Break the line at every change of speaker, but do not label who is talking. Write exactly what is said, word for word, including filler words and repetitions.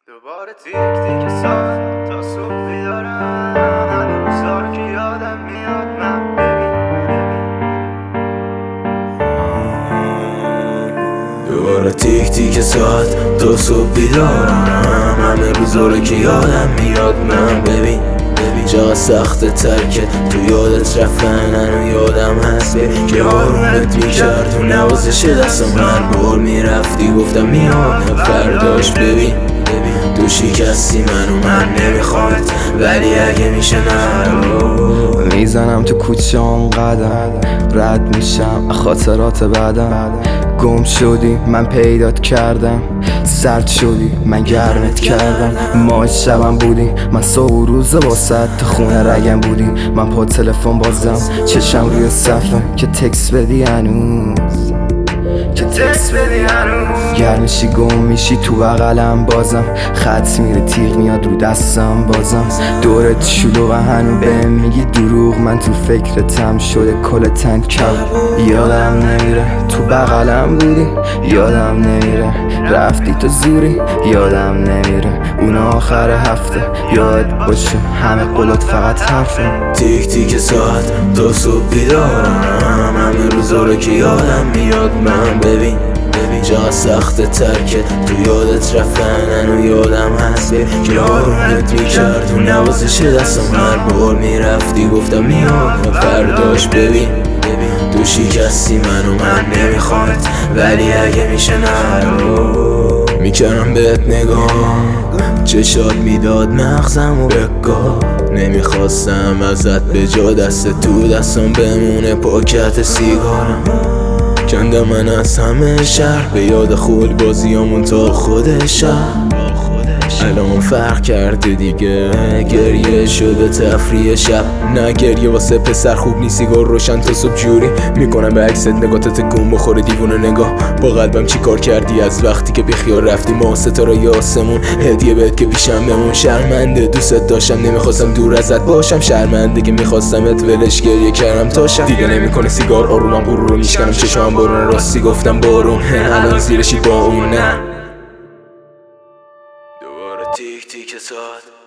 دوباره تیک تیک ساعت تا صبح بیدارم، همه روزا رو که یادم میاد من ببین. دوباره تیک تیک ساعت تا صبح بیدارم، همه روزا رو که یادم میاد من ببین. جا سخت ترکه تو یادت رفتن، هنو یادم هست ببین که آرومت میکرد تو نوازش دستم. هر بار میرفتی گفتم میام فرداش ببین تو شکستی منو من نمیخوامت، ولی اگه میشه نه
میزنم تو کوچه هم قدم، رد میشم خاطرات بعدم. گم شدی من پیدات کردم، سرد شدی من گرمت کردم. ما شبم بودی من صبح و روز واسد تو خونه رگم بودی. من پا تلفن بازم چشم روی صفحه که تکس بدی هنوز که تکس بدی هنوز. گرم میشی گم میشی تو بغلم بازم، خط میره تیغ میاد رو دستم بازم. دورت شلوغ هنو بهم میگی دروغ، من تو فکرتم شده کل تن کم. یادم نمیره تو بغلم بودی، یادم نمیره رفتی تو زوری، یادم نمیره اون آخر هفته. یاد باشه همه قولات فقط حرفه.
تیک تیک ساعت تا صبح بیدارم، همه روزا رو که یادم میاد من ببین. جا سخت ترکه تو یادت رفتن، هنو یادم هست ببین که آرومت میکرد تو نوازش دستم. هر بار میرفتی گفتم میام فرداش ببین تو شکستی منو من نمیخوامت، ولی اگه میشه نرو. میکردم بهت نگاه، چشات میداد مغزم و بگاه. نمیخواستم ازت به جا دست تو دستم بمونه پاکت سیگارم. کنده من از همه شهر به یاد خود بازیامون تا خود شهر. الان فرق کرده دیگه، گریه شده تفریح شب. نه گریه واسه پسر خوب نیست، سیگار روشن تا صبح جوری میکنم به عکست. نگاتت گم بخوره دیوونه نگاه. با قلبم چی کار کردی از وقتی که بیخیال رفتی؟ ما ستاره آسمون هدیه بهت که پیشم بمون. شرمنده دوست داشتم نمیخواستم دور ازت باشم، شرمنده که میخواستمت ولش گریه کردم تا شب. دیگه نمیکنه سیگار آرومم غرور رو میشکنم، چشام بارون راستی گفتم بارون الان زیرشی با اون نه. تیک تیک ساعت